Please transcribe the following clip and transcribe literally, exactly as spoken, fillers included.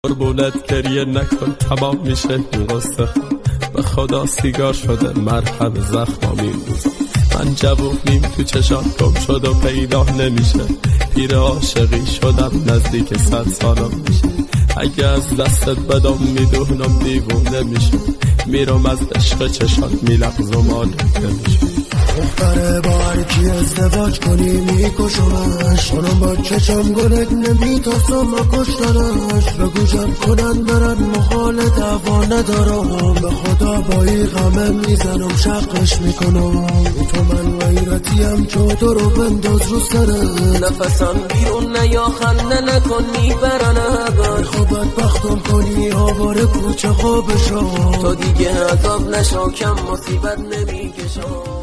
قربونت گریه نکن تمام میشه این قصه. به خدا سیگار شده مرهم زخمام این روز. من جوونیم تو چشات گم شد و پیدا نمیشه. پیر عاشقی شدم نزدیک صد سالم میشه. اگه از دستت بدم میدونم دیوونه میشه. میرم از عشق چشات میلغزم آلوده میشه. دختره با هرکی ازدواج کنی میکشمش. خانم با چشم گلک نمیتاسم کشتنش. بگو جمع کنن برن محال دعوا ندارم. به خدا با این غمه میزنم شقش میکنم. تو من غیرتیم چادر رو بنداز رو سره. نفسم بیرون نیا خنده نکن میبرن اگر. خوابت بختم کنی آوار کوچه خوابشم. تو دیگه عذاب نشو کم مصیبت نمیکشم.